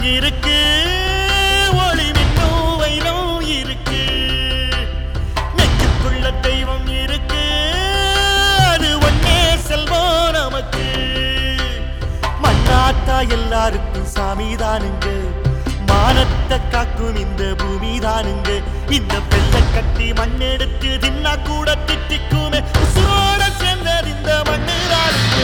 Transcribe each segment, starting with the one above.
இருக்கு, ஒளி மின்னும் வைரம் இருக்கு, நெஞ்சுக்குள்ள தெய்வம் இருக்கு, அது ஒன்னே செல்வம் நமக்கு. மண்ணாத்தா எல்லாருக்கும் சாமிதானுங்க, மானத்தை காக்கும் இந்த பூமி தானுங்க. இந்த வெள்ளை கட்டி மண்ணெடுத்து தின்னா கூட திட்டிக்குமே, உசுரோட சேர்ந்தது இந்த மண்ணு தானுங்க.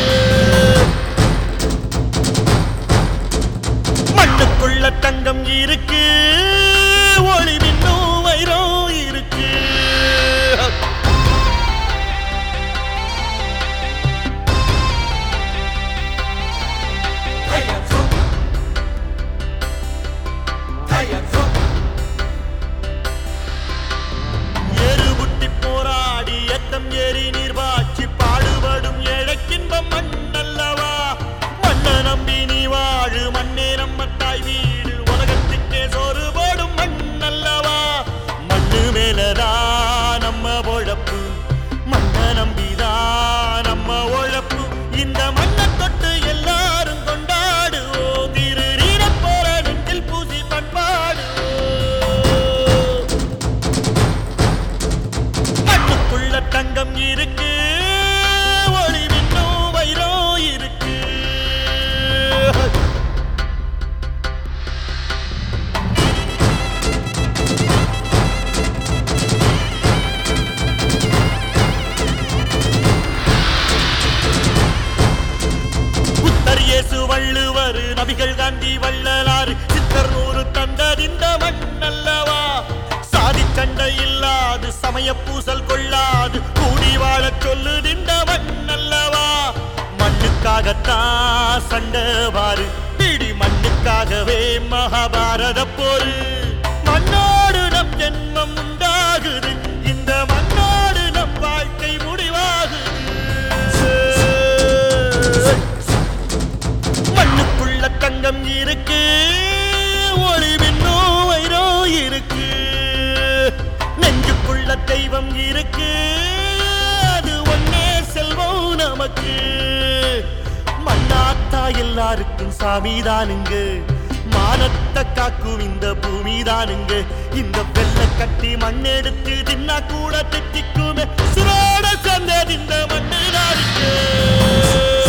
மண்ணுக்குள்ள தங்கம் இருக்கு, ஒளி மின்னும் வைரம் இருக்கு. ஏறுபுட்டி போராடி ஏத்தம் ஏறி நீர்வாச்சி பாடுபடும் ஏழைக்கின்பம் மண்ணல்லவா. மண்ணை நம்பி நீ வாழு, மண்ணே நம்ம தாய் வீடு, உலகத்துக்கே சோறு போடும் மண்ணல்லவா. மண்ணு மேலதான் நம்ம உழப்பு, மண்ணை நம்பிதான் நம்ம உழப்பு. இந்த மண்ணை தொட்டு எல்லாரும் கொண்டாடுவோம், திருநீர போல நெஞ்சில் பூசி பண்பாடுவோம். மண்ணுக்குள்ள தங்கம் இருக்கு, ஒளி மின்னும் வைரம் இருக்கு. புத்தர் இயேசு வள்ளுவர் நபிகள் காந்தி வள்ளலாறு சித்தர் நூறு தந்ததிந்த மண்ணல்லவா. சாதி சண்டை இல்லாது சமய பூசல் கொள்ளாது கூடி வாழ சொல்லுதிந்த மண்ணல்லவா. மண்ணுக்காகத்தான் சண்டை வாரு, பிடி மண்ணுக்காகவே மகாபாரத போரு. மண்ணோடு நம் ஜென்மம் உண்டாகுது, இந்த மண்ணோடு நம் வாழ்க்கை முடிவாகுது. மண்ணுக்குள்ள தங்கம் இருக்கு, ஒளி மின்னும் வைரம் இருக்கு, நெஞ்சுக்குள்ள தெய்வம் இருக்கு, அது ஒன்னே செல்வம் நமக்கு. மண்ணாத்தா எல்லாருக்கும் சாமிதானுங்க, மானத்தை காக்கும் இந்த பூமி தானுங்க. இந்த வெள்ளை கட்டி மண்ணெடுத்து தின்னா கூட திட்டிக்குமே, சுரோட சேர்ந்தது இந்த மண்ணு தானுங்க.